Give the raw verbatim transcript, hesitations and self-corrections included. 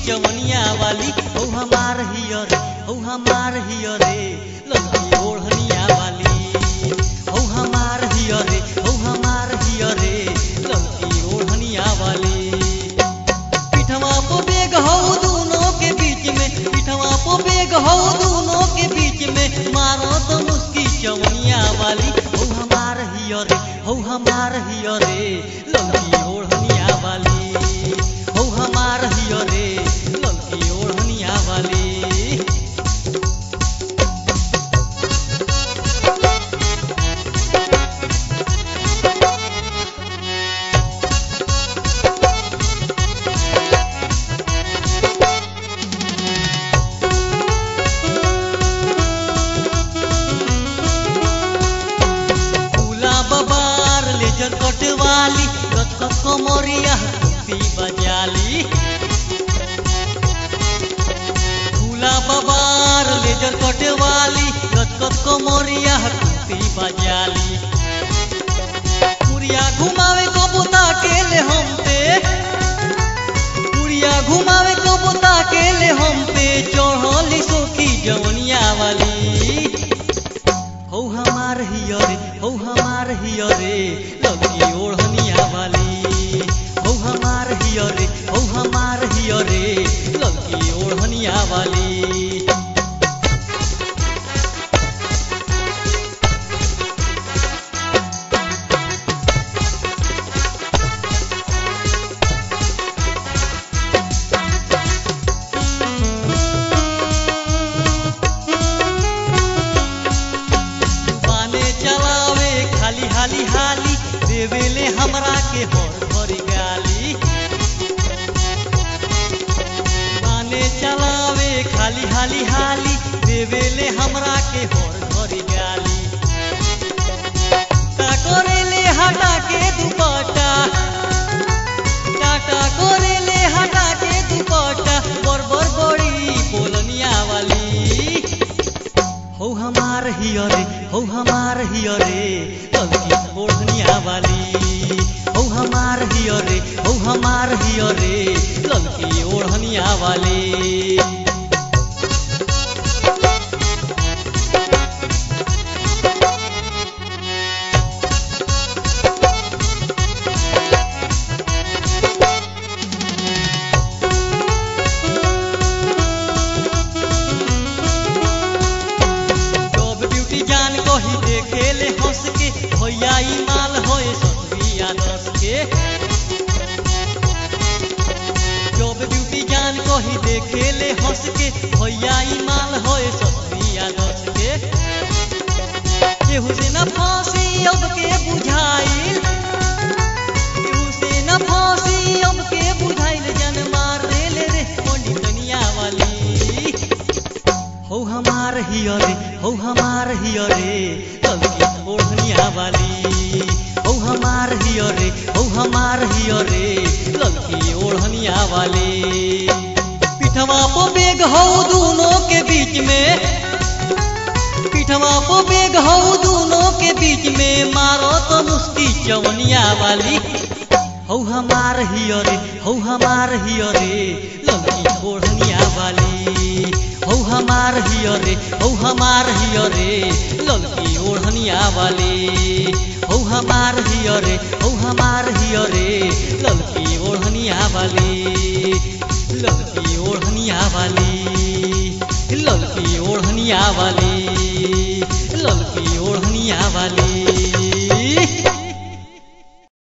चवनिया वाली हो हमार हियो रे हो हमार हियो रे ललकी ओढ़निया वाली हो हमार हियो रे हो हमार हियो रे ललकी ओढ़निया वाली। पिठवा पो बेग हो दोनों के बीच में पिठवा पो बेग हो दोनों के बीच में मारो तो मुस्की चवनिया वाली हो हमार हियो रे हो हमार हियो रे ललकी ओढ़निया वाली हो हमार हियो रे ललकी ओढ़निया वाली। कटवाली कत कोमरिया कुर्ती बजाली फूला बबार लेजर कटवाली कत कोमरिया कुर्ती बजाली। पुरिया घुमावे को बुता के ले हम पे पुरिया घुमावे को बुता के ले हम पे चढ़ली सोखी जवनिया वाली हो हमार हियो रे हो हमार हियो रे ललकी ओढ़निया वाली हो हमार हियो रे हो हमार हियो रे ललकी ओढ़निया वाली। हाली हाली देवेले हमरा के हर भरी गाली माने चलावे खाली हाली हाली देवेले हमरा के हर भरी गाली। का करेले हटा के दुपट्टा टाटा करेले हटा के दुपट्टा बरबर बड़ी बोलनिया वाली हो हमार हियो रे हो हमार हियो रे ललकी ओढ़निया वाली हो हमार हियो रे हो हमार हियो रे ललकी ओढ़निया वाली। कही देखेले हंस के भैया ई माल होए सतुरिया दस के जब ड्यूटी जान कही देखेले हंस के भैया ई माल होए सतुरिया दस के। केहू से न फांसी अब के बुझाइल केहू से न फांसी अब के बुझाइल जन मार रेले रे पंडितनिया वाली हो हमार हियो रे हो हमार हियो रे ललकी ओढ़निया वाली हो हमार हियो रे हो हमार हियो रे ललकी ओढ़निया वाली। पिठवा पो बेग हो दोनों के बीच में पिठवा पो बेग हो दोनों के बीच में मारो तो मुस्की चवनिया वाली हो हमार हियो रे हो हमार हियो रे ललकी ओढ़निया वाली हो हमार हियो रे हो हमार हियो रे ललकी ओढ़निया वाली हो हमार हियो रे हो हमार हियो रे ललकी ओढ़निया वाली ललकी ओढ़निया वाली ललकी ओढ़निया वाली ललकी ओढ़निया वाली।